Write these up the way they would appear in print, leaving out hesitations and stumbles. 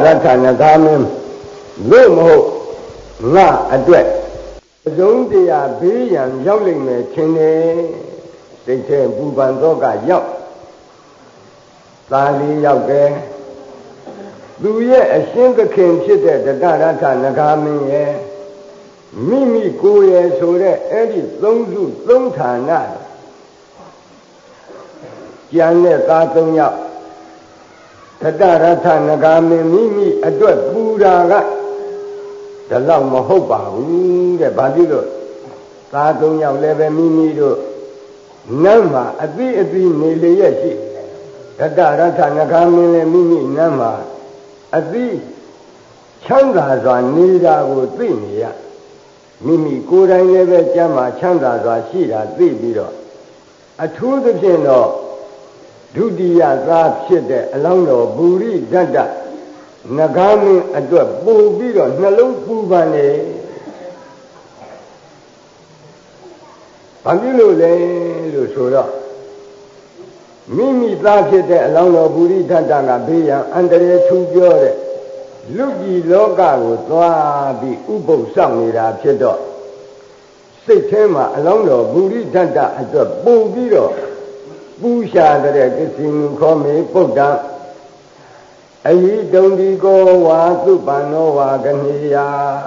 ထနဂါမင်းလို့မဟုတ်ငါအတွက်အစုံတရားဘေးရန်ရောက်လိမ့်မယ်ထင်တယ်စိတ်ထဲပူပန်သောကရောက်သာလေးရောက်တယ်သူရဲ့အရှင်းသခင်ဖြစ်တဲ့တတရထနဂါမင်းရဲ့မိမိကိုယ်ရဲ့ဆိုတဲ့အဲ့ဒီသုံးစုသုံးဌာနကျန်တဲ့သားသုံးယောက်တတရထနဂါမင်းမိမိအတွက်ပူတာကဒါတော့မဟုတ်ပါဘူးတဲ့ဘာဖြစ်လို့သားသုံးယောက်လည်းပဲမိမိတို့နတ်မှာအတိအတိနေလေရဲ့ရှိတတရထနဂါမင်းလည်းမိမိနတ်မှာအတိချမ်းသာစွာနေတာကိုသိနေရမိမိကိုယ်တိုင်လည်းပဲကျမ်းမှာချမ်းသာစွာရှိတာသိပြီးတော့အထူးသဖြင့်တော့ဒုတိယသားဖြစ်တဲ့အလောင်းတော်ဘူရိဒတ္တနဂါမင်းအတွက်ပို့ပြီးတော့နှလုံးပူပန်နေဘာဖြစ်လို့လဲလို့ဆိုတော့မိမိသားဖြစ်တဲ့အလောင်းတော်ဘူရိဒတ္တကဘေးရန်အန္တရာယ်ထူပြောတဲ့လူကြီးလောကကိုသွားပြီးဥပုသ်ဆောင်နေတာဖြစ်တော့စိတ်ထဲမှာအလောင်းတော်ဘူရိဒတ္တအတွက်ပို့ပြီးတော့ပူရှာတဲ့ကစီနုခောမေပုဒ္ဒံအဟိတုံဒီကောဝါသုပန္နောဝါကနေယ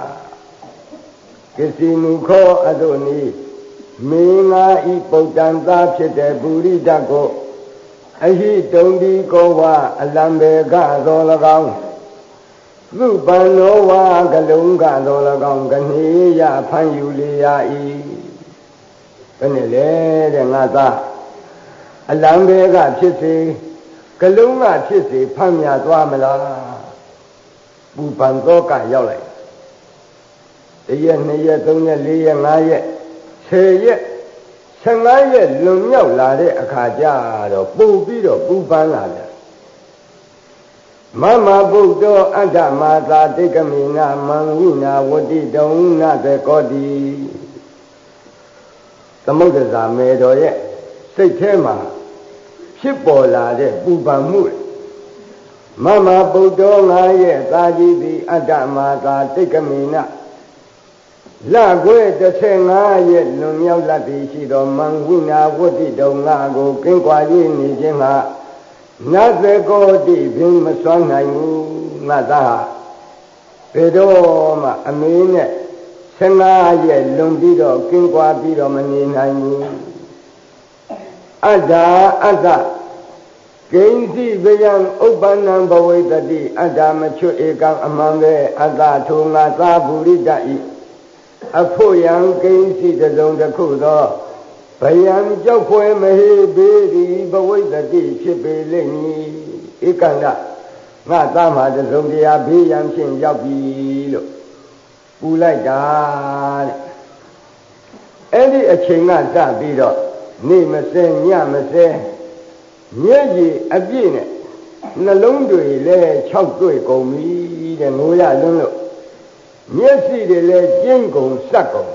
ကစီနုခောအတုနိမေငါဤပုဒ္ဒံသာဖြစ်တဲ့ဘူရိဒတ်ကိုအဟိတုံဒီကောဝါအလံဘေကသော၎င်းသုပန္နောဝါကလုံးကသော၎င်းကနေယဖန်ယူလေရ၏ဘယ်နဲ့လဲတဲ့ငါသားအလံဘေကဖြစ်စေကလုံးကဖြစ်စေဖမ်းမြသွားမလားပူပန်သောကရောက်လိုက်1ရက်2ရက်3ရက်4ရက်5ရက်10ရက်15ရက်လွန်မြောက်လာတဲ့အခါကျတော့ပို့ပြီးတော့ပူပန်လာတယ်မမဗုဒ္ဓအတ္တမာသာတိကမေနမံဝိနာဝတိတုံနသေကောတိသမုဒ္ဒဇာမေတော်ရဲ့စိတ်ထဲမှာဖြစ်ပေါ်လာတဲ့ပူပန်မှုမမဗုဒ္ဓငါရဲ့သာကြီးသည်အတ္တမာသာတိကမေနလခွဲ15ရက်လွန်မြောက်လာသည်ရှိသောမံဝိနာဝတိတုံငါကိုကင်းကွာ၍နေခြင်းဟာနတ်သေကောတိဖြင့်မစွမ်းနိုင်ဘူးငါသားဘယ်တော့မှအမေနဲ့15ရက်လွန်ပြီးတော့ကင်းကွာပြီးတော့မနေနိုင်ဘူးအတ္တဂိဉ္စီဗယံဥပ္ပန္နံဘဝိတတိအတ္တမချွတ်ဧကံအမှန်ပဲအတ္တထိုငါသာဘူရိတဤအဖို့ယံဂိဉ္စီတစုံတစ်ခုသောဗယံကြောက်ဖွယ်မဟေဘေဒီဘဝိတတိဖြစ်ပေလိမ့်မည်ဧကန္တငါသားမှာတစုံတရားဘေးရန်ဖြင့်ရောက်ပြီလို့ပူလိုက်တာတဲ့အဲ့ဒီအချိန်ကစပြီးတော့နေမစဲညမစဲမျက်ရည်အပြည့်နဲ့နှလုံးတွေလည်း6တွေ့ကုန်ပြီတဲ့ငိုရလွန်းလို့မျက်စိတွေလည်းကျဉ်းကုန်စက်ကုန်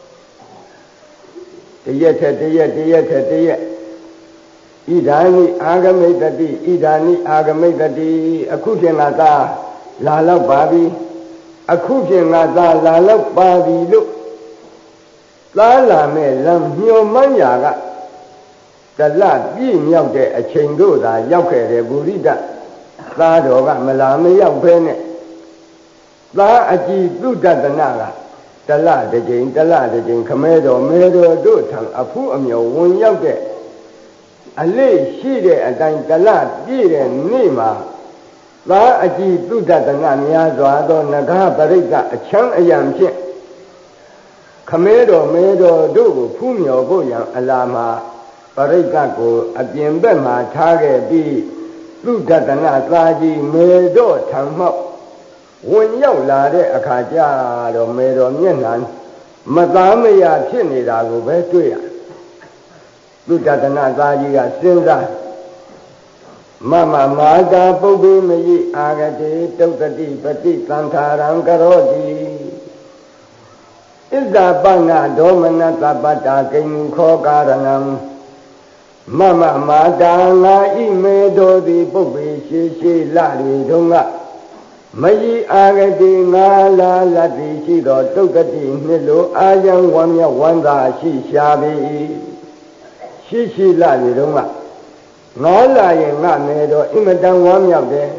တရက်ထက်တရက်တရက်ထက်တရက်ဣဒာနိအာဂမိတတိဣဒာနိအာဂမိတတိအခုဖြင့်ငါသားလာတော့ပါပြီအခုဖြင့်ငါသားလာတော့ပါပြီလို့သားလာမဲ့လမ်းမျောမှန်းရာကတလပြည့်မြောက်တဲ့အချိန်တို့သာရောက်ခဲ့တယ်ဘူရိတသားတော်ကမလာမရောက်ဘဲနဲ့သားအကြည်သူတတနာကတလတစ်ကြိမ်ခမဲတော်မဲတော်တို့ထံအဖူးအမြော်ဝင်ရောက်တဲ့အလေးရှိတဲ့အတိုင်းတလပြည့်တဲ့နေ့မှာသားအကြည်သူတတနာများစွာသောနဂါပရိက္ခအချမ်းအယံဖြင့်ခမဲတော်မဲတော်တို့ကိုဖူးမြော်ဖို့ရန်အလာမှာပရိက္ခကိုအပြင်ဘက်မှာထားခဲ့ပြီးသူတတနာသာကြီးမေတော်ထံမှဝင်ရောက်လာတဲ့အခါကျတော့မေတော်မျက်နှာမသားမရဖြစ်နေတာကိုပဲတွေ့ရသူတတနာသာကြီးကစဉ်းစားမမမာတာပုပ္ပိမယိအာဂတိတုတ်တိပတိသံဃာရံကရောတိဣဇာပဏဒေါမနတပတ္တာကိဉ္ခောကာရဏံမမမာတာငါဤမေတော်သည်ပုပ္ပိရှိရှိလတွေတုန်းက Mayi agati ngala lati shido tukati nilo ayang wamya wanda shi shabi shi la ni donga ngala ye nga me do imatan wamya de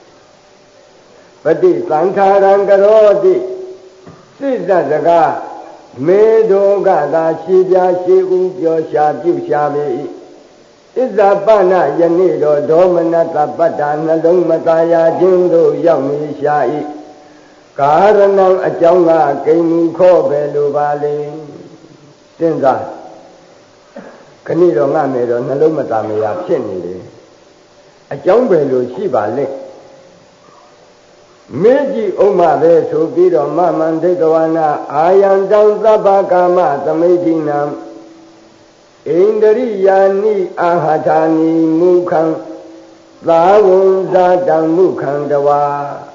pati santaran karoti sisa saka me do ga da shi bya shi u pyo sha pyu shabi Isa pana yani do domanata pata nalong mataya jing do yang mi shai karanang achaung nga kainu kho be lo ba le sin sa khani do nga me do nalong mata maya phit ni le achaung be lo shi ba le me ji umma be so pi do maman daidawana ayan dang sabba kama thamaitinam Indriyani ahadani mukhan Lavun zadang mukhan dawa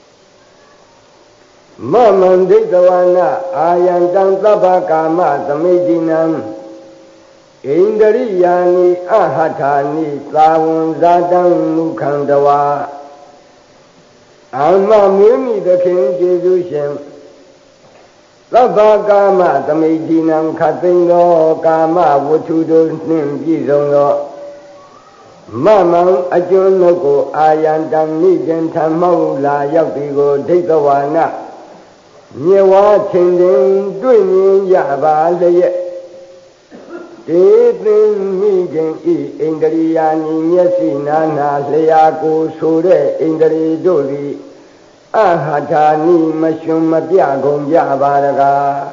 Mamanditawana ayantang sabakama samidinam Indriyani ahadani Lavun zadang mukhan dawa Amma mumi dakin Jesushem Sabba kama tamidinam khatingo kama vutudo nim jizongo Mamang ajunoko ayandam nijan tamau la yaktigo ditawana Nyewa chindin duinin yaba leye Titin nijan I indriyani nyasinana leyako sure indri dori Ahadani mashum mabiyagong yabaraga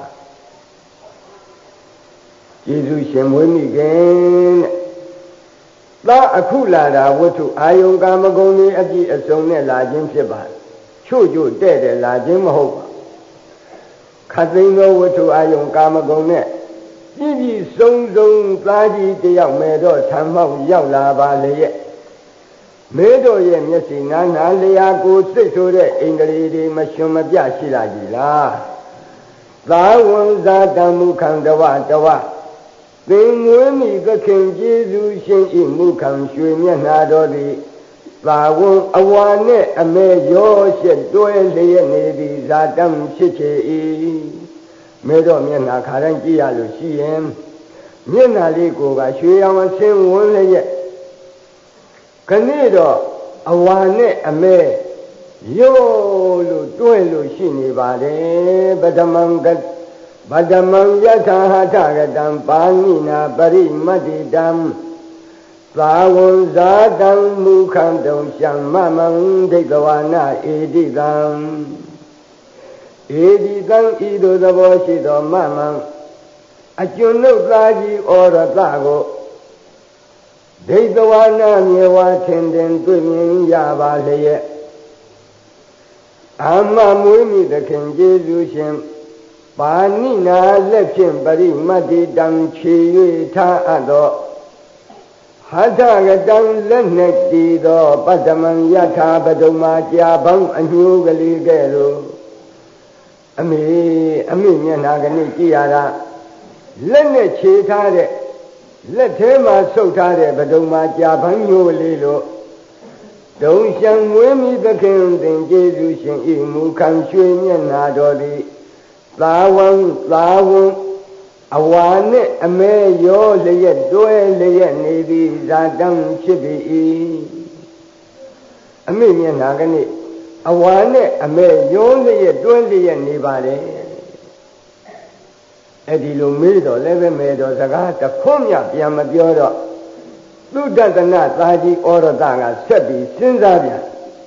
Jesus shemwimigen La akula da watu ayong kamagong ni aji asong ne la jin phit ba Chu de de la jin ma hot ba Khatin lo watu ayong kamagong ne Ji song song tsa ji tayauk me do tham mauk yauk la ba le ye Me do ye myasi nana leya ko sit so de ingri di mashum mapya shi la ji la Thawan zadam mukhan dawa dawa Thing ngwe mi kakhin Jesu shin I mukhan shwe myatna do di Thawan awa ne ame yo shet twe leye ne di zadam shit che I Me do myatna kharan ji ya lo shi yin Myatna li ko ga shwe yang sin won le ye Kani do awane ame yo lu twe lu shi ni ba de badamang yatha hatha gatam panina parimadidam Thawan zadam mukhan dong shang mamang daidawana edidam ido thabo shi do mamang achunuk thaji orata ko Daidawana nyewa chindin tumin yaba leye Amma muimi dakin Jesu shin Panina lepshin pari mati dang chi yue ta ado Hatha gatang lenek di do Padamang yatha padoma jabang anyu gali gelo Ami myana gani jiyara Lenek chi ta de Let him so tired, but don't my job on you a little. Don't shun with the king, then Jesus and you can swing and not already. Flower, a one, a may your lay do a lay navy that dumb chippy. A million agony. A one, a may your lay do a lay anybody. Edilu medo leve medo sagata khomya pyan ma pyo do Thudatana thaji orata ga set pi sinsa pyan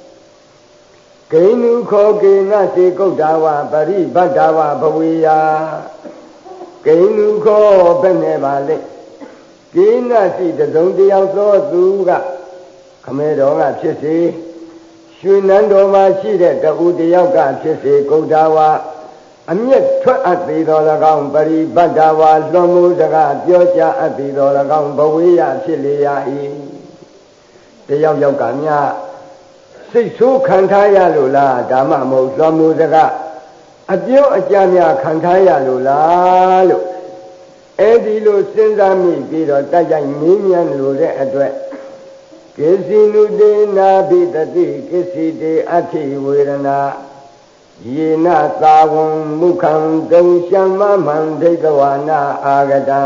Kainu kho kena se Gaudawa pari bhattawa bhaweya Kainu kho bene ba le Kena si tasong tayauk tho thu ga khame do ga phit se Shwe nan do ma shi de tau tayauk ga phit se Gaudawa Amyat twat at the dolagam, Bari Badawa, Lomu Daga, Yoja at the dolagam, Bawea, Chilia E. The Yagamya Sisu Kantaya Lula, Damamo, Lomu Daga, Adio Ajamia Kantaya Lula, Edilu Sindami, Bido, Dajan Minian Lule Adre, ကိစီနုတေနာဘိတတိကိစီတေအဋ္ဌိဝေဒနာယေနသာဝံမုခံတုံရှမမံဒိဋ္ဌဝါနာအာဂတံ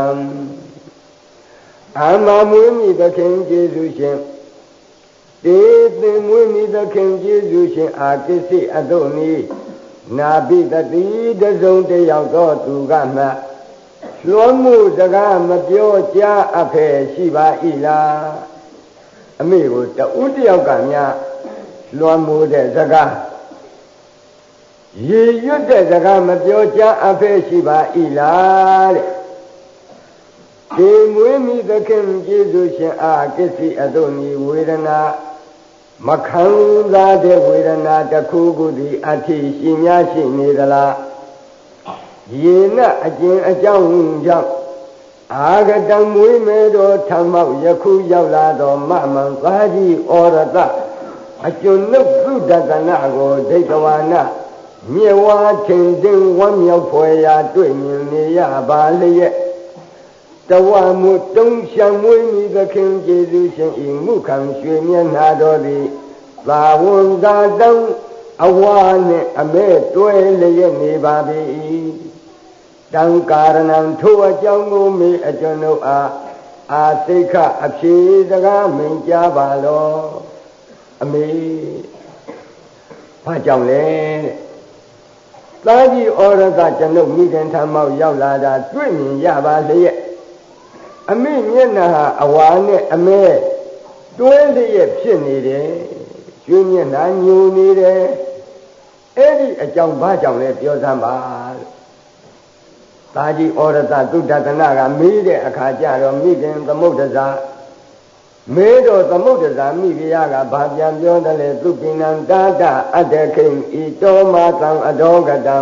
အာမမွေးမိသခင်ကျေးဇူးရှင်တေသင်မွေးမိသခင်ကျေးဇူးရှင်အာကိစီအတုန်ဤနာဘိတတိတစုံတယောက်သောသူကမှလွှမ်းမှုစကားမပြောကြားအပ်ဖယ်ရှိပါ၏လားအမေကိုတဦးတယောက်ကများလွှမ်းမှုတဲ့စကားရေရွတ်တဲ့စကားမပြောကြားအပ်ဖယ်ရှိပါ၏လားတဲ့ဒီမွေးမိသခင်ကျေးဇူးရှင်အာကိစီအတုန်ဤဝေဒနာမခံစားတဲ့ဝေဒနာတစ်ခုခုသည်အဋ္ဌိရှိများရှိနေသလားယေနအကျဉ်အကြောင်းကြောင့်အာဂတံမွေးမဲတော်ထမောက်ယခုရောက်လာတော်မမံသာကြီးဩရတအကျွနုသုဒကနာကိုဒိဋ္ဌဝါနမြေဝါထင်တင်ဝမ်းမြောက်ဖွယ်ရာတွေ့မြင်နေရပါလျက်တဝမုတုံးရှံမွေးမိသခင်ကျေးဇူးရှင်ဤမုခံရွှေမျက်နှာတော်သည်သာဝန္တာတံအဝါနှင့်အမဲတွဲလျက်နေပါ၏တံကာရဏံထိုအကြောင်းကိုမေအကျွန်ုပ်အားအာသိခအဖြေစကားမင်ကြားပါလောအမေဘာကြောင့်လဲတဲ့သာကြီးဩရကကျွန်ုပ်မိခင်ထမောက်ရောက်လာတာတွေ့မြင်ရပါလျက်အမေမျက်နှာဟာအဝါနဲ့အမဲတွဲလျက်ဖြစ်နေတယ်ကျွေးမျက်နှာညိုနေတယ်အဲ့ဒီအကြောင်းဘာကြောင့်လဲပြောစမ်းပါသာကြီးဩရတသုဒ္ဓကနာကမေးတဲ့အခါကျတော့မိခင်သမုဒ္ဒဇာမေးတော့သမုဒ္ဒဇာမိဖုရားကဘာပြန်ပြောတယ်လဲသူပိဏံတာတအတ္တခိံဤတောမသံအဒောကတံ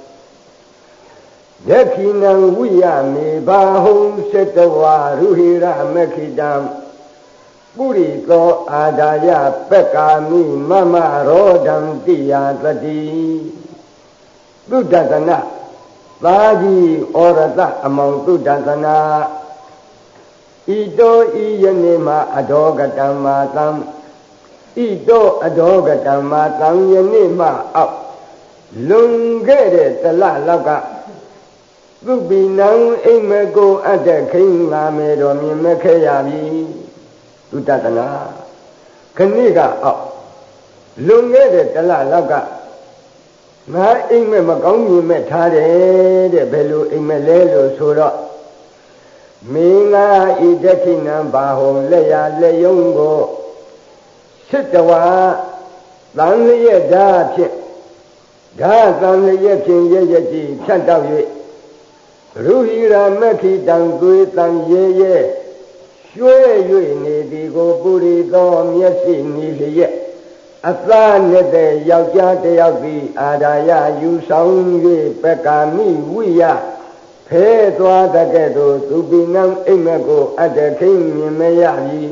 ယခိနံဝိယမေဘာဟုံစေတဝါရုဟိရမခိတံပုရိသောအာဒါယပက္ကာမိမမရောဒံတိယသတိသုဒ္ဓကနာသာကြီးဩရတအမောင်သုဒ္ဓကနာဤတောဤယနေ့မှာအဒောကတံမာတံဤတောအဒောကတံမာတံယနေ့မှာအောက်လွန်ခဲ့တဲ့တလလောက်ကသုပိနံအိမ်မကိုအတ္တခိင္လာမေတော်မြင်မခဲ့ရပြီသုဒ္ဓကနာခဏိကအောက်လွန်ခဲ့တဲ့တလလောက်ကငါအိမ်မက်မကောင်းမြင်မဲ့ထားတယ်တဲ့ဘယ်လိုအိမ်မက်လဲလို့ဆိုတော့မင်းငါဤဒက္ခိဏံဘာဟုံလက်ရလက်ယုံကိုစစ်တဝါသံလျက်ဓာဖြင့်ဓာသံလျက်ဖြင့်ရရကြည်ဖြတ်တောက်၍ရုဟိရာမခိတံသွေတံရဲရဲရွှဲ၍နေသည်ကိုပုရိသောမျက်စိနီလျက်အသာနဲ့တဲ့ယောက်ျားတယောက်သည်အာဒါယယူဆောင်၍ပက္ကာမိဝိယဖဲသွားတဲ့ကဲ့သို့သူပိနံအိမ်မက်ကိုအတ္တခိမြင်မရပြီ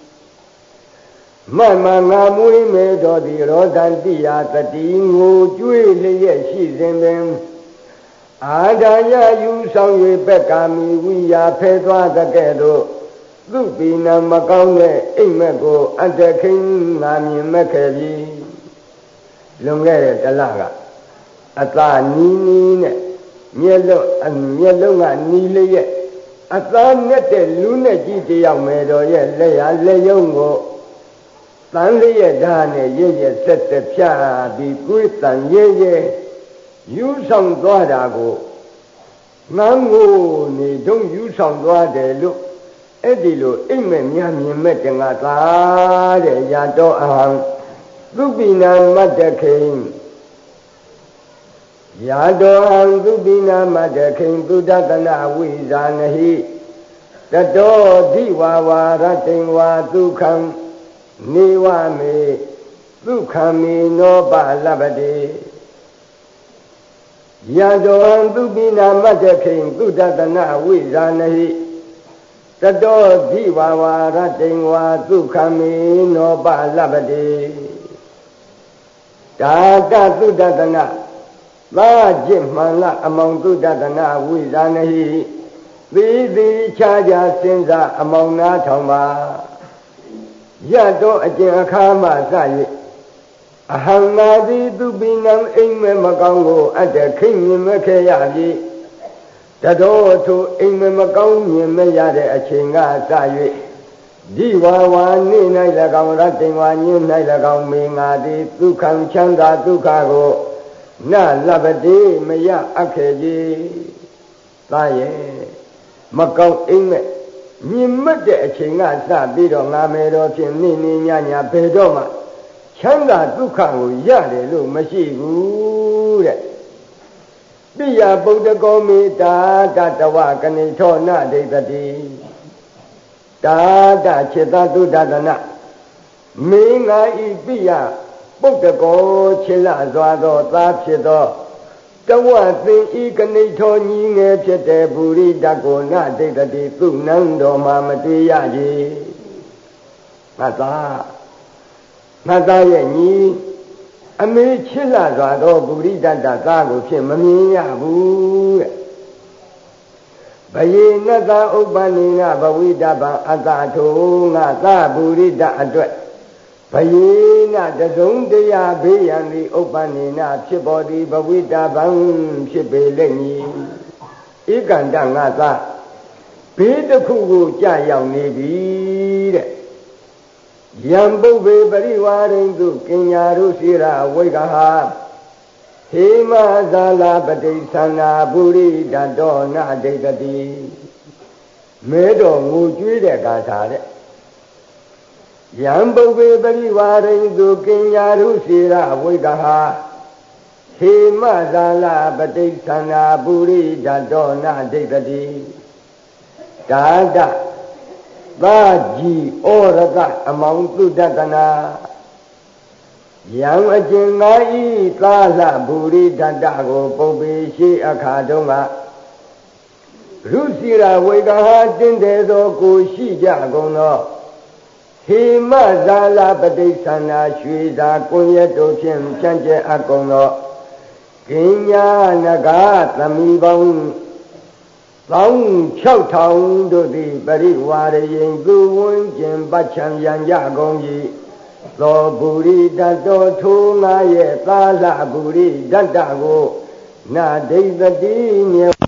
မမငါမွေးမဲတော်သည်ရောဒန္တိယတတိငိုကြွေးလျက်ရှိစဉ်ပင်အာဒါယယူဆောင်၍ပက္ကာမိဝိယဖဲသွားတဲ့ကဲ့သို့သူပိနံမကောင်းတဲ့အိမ်မက်ကိုအတ္တခိငါမြင်မခဲ့ပြီလွန်ခဲ့တဲ့တလကအသာနီးနီးနဲ့မျက်လုံးကနီးလျက်အသားနဲ့တဲ့လူနဲ့ကြီးတယောက်မယ်တော်ရဲ့လက်ရလက်ယုံကိုတန်လျက်ဓာတ်နဲ့ရရဆက်ဆက်ဖြာပြီးကိုယ်တန်ရဲရဲယူဆောင်သွားတာကိုငန်းကိုနေတုံးယူဆောင်သွားတယ်လို့အဲ့ဒီလိုအိမ်မက်များမြင်မဲ့တငါသားတဲ့ရာတော်အဟံသုပိနာမတ္တခိံယာတောဟံသုပိနာမတ္တခိံသုဒ္ဓကနာဝိဇာနဟိတတောဓိဝါဝါရတိံဝါဒုက္ခံနေဝမေဒုက္ခမေနောပလပ္ပတိယာတောဟံသုပိနာမတ္တခိံသုဒ္ဓကနာဝိဇာနဟိတတောဓိဝါဝါရတိံဝါဒုက္ခမေနောပလပ္ပတိဒါတသုဒ္ဓကနာသာจิตမှန်လားအမောင်သုဒ္ဓကနာဝိဇာနဟိသီသီခြားခြားစဉ်းစားအမောင်နာထောင်ပါရတော့အကျင့်အခါမှစ၍အဟံငါသည်သူပိနံအိမ်မဲမကောင်းကိုအတ္တခိမြင်မခဲ့ရပြီတတော်ထိုအိမ်မဲမကောင်းမြင်မရတဲ့အချိန်ကစ၍ဒီဝါဝါနေ၌၎င်းရတ္တိဝါညင်း၌၎င်းမေငါသည်ဒုက္ခံချမ်းသာဒုက္ခကိုနလပတိမရအပ်ခဲ့ကြီးသာရဲ့မကောင်းအိမ်မဲမြင်မတ်တဲ့အချိန်ကစပြီးတော့ငါမေတော်ဖြင့်နေနေညညဘယ်တော့မှချမ်းသာဒုက္ခကိုရတယ်လို့မရှိဘူးတဲ့ပိယဗုဒ္ဓကောမေတာတတဝကနေထောနဒိဋ္ဌတိတာတจิตသုဒ္ဓတနာမေငါဤပိယဗုဒ္ဓကောချေလစွာသောသာဖြစ်သောတဝသင်ဤကနေထောညီငယ်ဖြစ်တဲ့ပုရိတကောနဒိဋ္ဌတိသူနန်းတော်မှာမတွေ့ရကြီးငါသားရဲ့ညီအမေချစ်လာစွာသောပုရိတတသားကိုဖြင့်မမြင်ရဘူးတဲ့ဘယေနတဥပ္ပန္နိနဘဝိတပံအတ္တထုငါသာပုရိတအတွက်ဘယေနတစုံတရားဘေးရန်သည်ဥပ္ပန္နိနဖြစ်ပေါ်သည်ဘဝိတပံဖြစ်ပေလိမ့်မည်ဧကန္တငါသာဘေးတစ်ခုကိုကြာရောက်နေပြီတဲ့ယံပုဗ္ဗေပရိဝါရိတုကင်ညာရုရှိရဝိကဟာဟေမဇာလာပတိသန္နာပုရိတတောနဒိဋ္ဌတိမဲတော်ငိုကြွေးတဲ့ဂါထာတဲ့ယံပုဗ္ဗေပရိဝါရိတုကင်ညာရုရှိရဝိကဟာဟေမဇာလာပတိသန္နာပုရိတတောနဒိဋ္ဌတိဒါဒသာကြီးဩရကအမောင်သုတတနာယံအကျင်ငါဤသာလဘူရိတတကိုပုပ္ပေရှိအခါတုန်းကရုစီရာဝေကဟာတင်းတယ်သောကိုရှိကြကုန်သောဟေမဇာလပတိသန္နာရွှေသာကွန်ရက်တို့ဖြင့်ချမ်းကျဲအပ်ကုန်သောကင်ညာနဂသမီပေါင်း16,000တို့သည်ပရိဝါရရင်သူဝန်းကျင်ပတ်ချံရန်ကြကုန်၏သောပုရိတတောထိုငါရဲ့သာလပုရိတတကိုနဒိဋ္ဌတိမြေ